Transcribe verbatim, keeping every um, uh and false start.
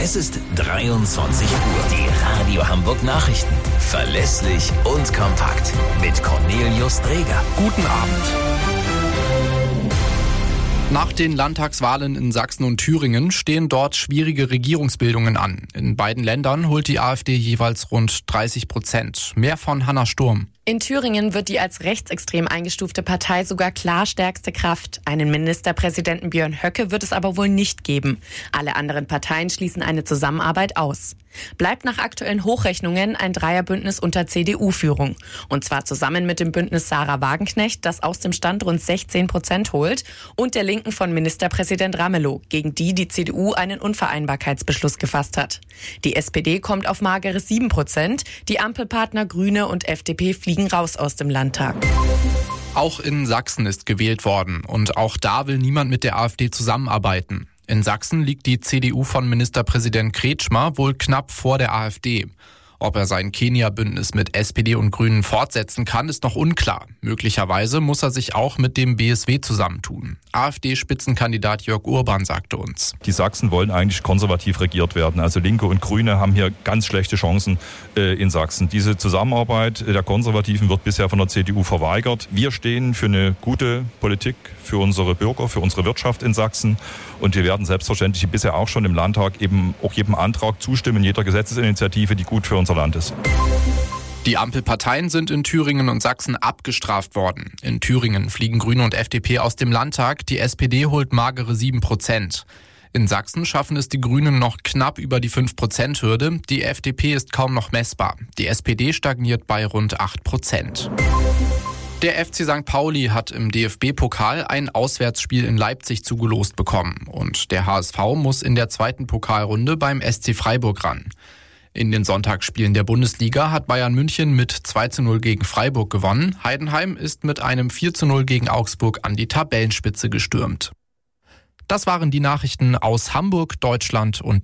Es ist dreiundzwanzig Uhr. Die Radio Hamburg Nachrichten. Verlässlich und kompakt. Mit Cornelius Dreger. Guten Abend. Nach den Landtagswahlen in Sachsen und Thüringen stehen dort schwierige Regierungsbildungen an. In beiden Ländern holt die AfD jeweils rund dreißig Prozent. Mehr von Hanna Sturm. In Thüringen wird die als rechtsextrem eingestufte Partei sogar klar stärkste Kraft. Einen Ministerpräsidenten Björn Höcke wird es aber wohl nicht geben. Alle anderen Parteien schließen eine Zusammenarbeit aus. Bleibt nach aktuellen Hochrechnungen ein Dreierbündnis unter C D U-Führung. Und zwar zusammen mit dem Bündnis Sarah Wagenknecht, das aus dem Stand rund sechzehn Prozent holt, und der Linken von Ministerpräsident Ramelow, gegen die die C D U einen Unvereinbarkeitsbeschluss gefasst hat. Die S P D kommt auf magere sieben Prozent, die Ampelpartner Grüne und F D P fliegen raus aus dem Landtag. Auch in Sachsen ist gewählt worden und auch da will niemand mit der AfD zusammenarbeiten. In Sachsen liegt die C D U von Ministerpräsident Kretschmer wohl knapp vor der AfD. Ob er sein Kenia-Bündnis mit S P D und Grünen fortsetzen kann, ist noch unklar. Möglicherweise muss er sich auch mit dem B S W zusammentun. AfD-Spitzenkandidat Jörg Urban sagte uns: Die Sachsen wollen eigentlich konservativ regiert werden. Also Linke und Grüne haben hier ganz schlechte Chancen äh, in Sachsen. Diese Zusammenarbeit der Konservativen wird bisher von der C D U verweigert. Wir stehen für eine gute Politik für unsere Bürger, für unsere Wirtschaft in Sachsen. Und wir werden selbstverständlich wie bisher auch schon im Landtag eben auch jedem Antrag zustimmen, jeder Gesetzesinitiative, die gut für unser Land ist. Die Ampelparteien sind in Thüringen und Sachsen abgestraft worden. In Thüringen fliegen Grüne und F D P aus dem Landtag, die S P D holt magere sieben Prozent. In Sachsen schaffen es die Grünen noch knapp über die fünf Prozent Hürde, die F D P ist kaum noch messbar. Die S P D stagniert bei rund acht Prozent. Der F C Sankt Pauli hat im D F B-Pokal ein Auswärtsspiel in Leipzig zugelost bekommen und der H S V muss in der zweiten Pokalrunde beim S C Freiburg ran. In den Sonntagsspielen der Bundesliga hat Bayern München mit zwei zu null gegen Freiburg gewonnen. Heidenheim ist mit einem vier zu null gegen Augsburg an die Tabellenspitze gestürmt. Das waren die Nachrichten aus Hamburg, Deutschland und